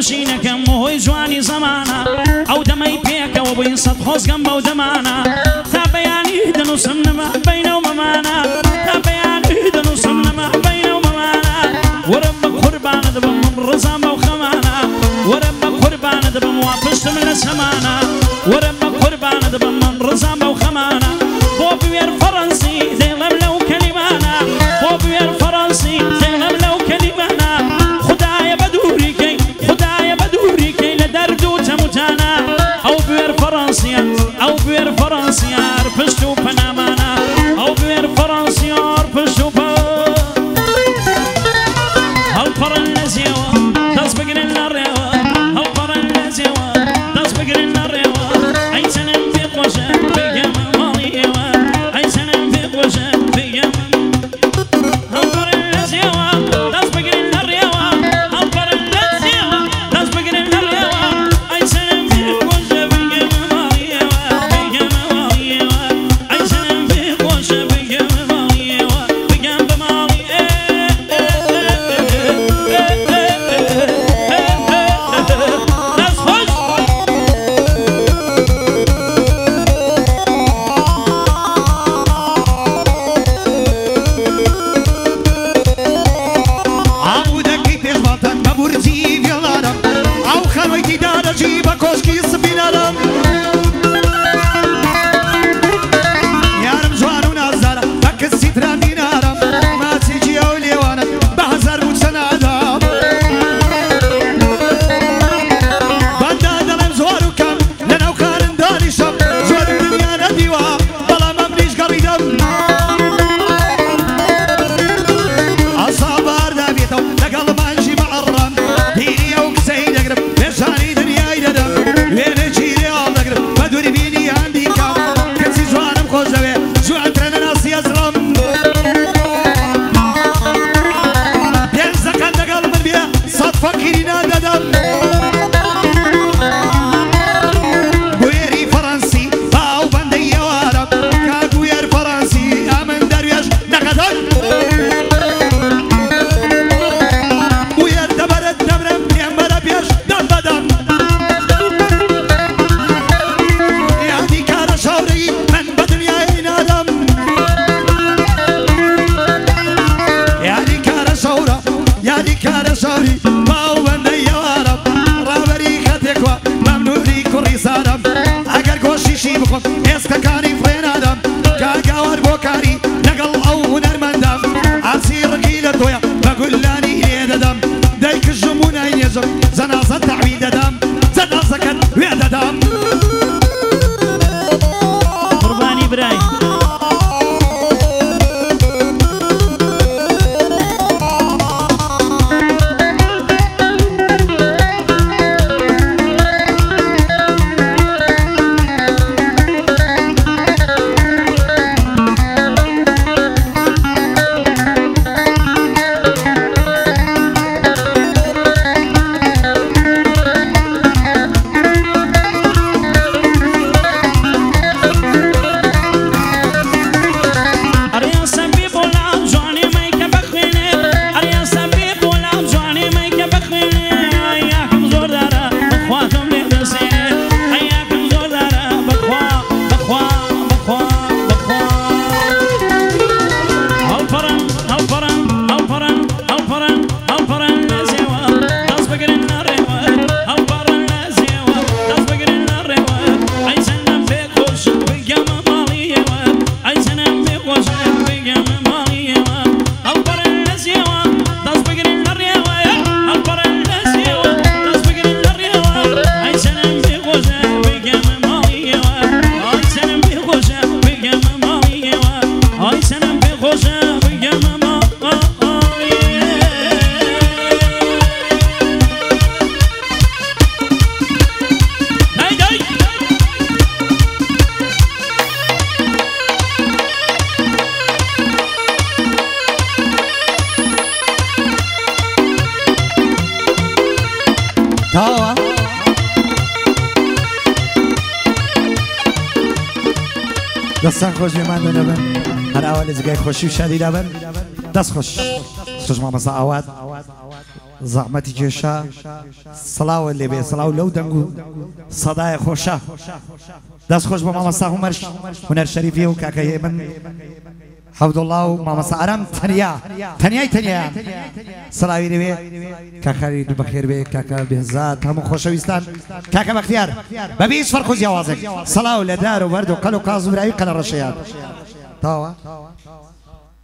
خۆشینەکەم وهۆی جوانی زەمانە ئەو دەمەی پێکەوە بووین سەد خۆزگەم بەو دەمانە تا بەیانی دەنووسم نەما بەینە و مەمانە تا بەیانی دەنووسم نەما بەینە و مەمانە وەرە بە قوربانە دەبم من ڕزام بەو خەمانە وەرە بە قوربانە دەبم وا پشتم لە سەمانە وەرە بە قوربانە دەبم من ڕزام بەو خەمانە بۆ بوێر فەڕەنسی دێڵەم لەو کەلیمانە بۆ بوێر فەڕەنسی دێڵەم لەو کەلیمانە خدایە بە دووریکەی خدایە بە دووریکەی لە دەرد و تەموتانە ئەو بوێر فەڕەنسیان ئەو بوێر فەڕەنسیار پشت و پەنامانە ئەو بوێر فەڕەنسیار پشت و پە هەڵپەڕن لە زێوە دەست بگرن لە ڕێوە هەڵپەڕن لە زێوە دەست بگرن لە ڕێوە ئەی چەنم پێ خۆشە بگەمە ماڵی ئێوە ئەی چەنم پێ خۆشە بگەمە هەڵپەڕن لە زێوە دەست بگرن لە ڕێوە هەڵپەڕن لە زێوە دەست بگرن لە ڕێوە ئەی چەنم پێ خۆشە بگەمە ماڵی ئێوە بگەمە ماڵی ئێوە ئەی چەنم پێ خۆشە بگەمە ماڵی ئێوە بگەم بە ماڵی دستان خوش به من دنبن هر اول از گای خوشی و شادی دابن دست خوش خوش مامەستا ئاوات زەحمەتی کێشا سڵاوە لێبێ سڵاو لەو دەنگ و سەدایە خۆشە دەست خۆش بە مامەستا هونەر شەریفی و کاکەیە من حەودڵڵا و مامەستا ئارام تەنیای تەنیایان سڵاوی لێوێ کاکاری بەخێر بێ کاکە بێزات هەموو خۆشەویستان کاکە بەختیار بەبێ هیچ فەرق و جیاوازێک سڵاو لە دار و بەرد و قەل و قاز و براوی قەلە ڕەشەیان تاوە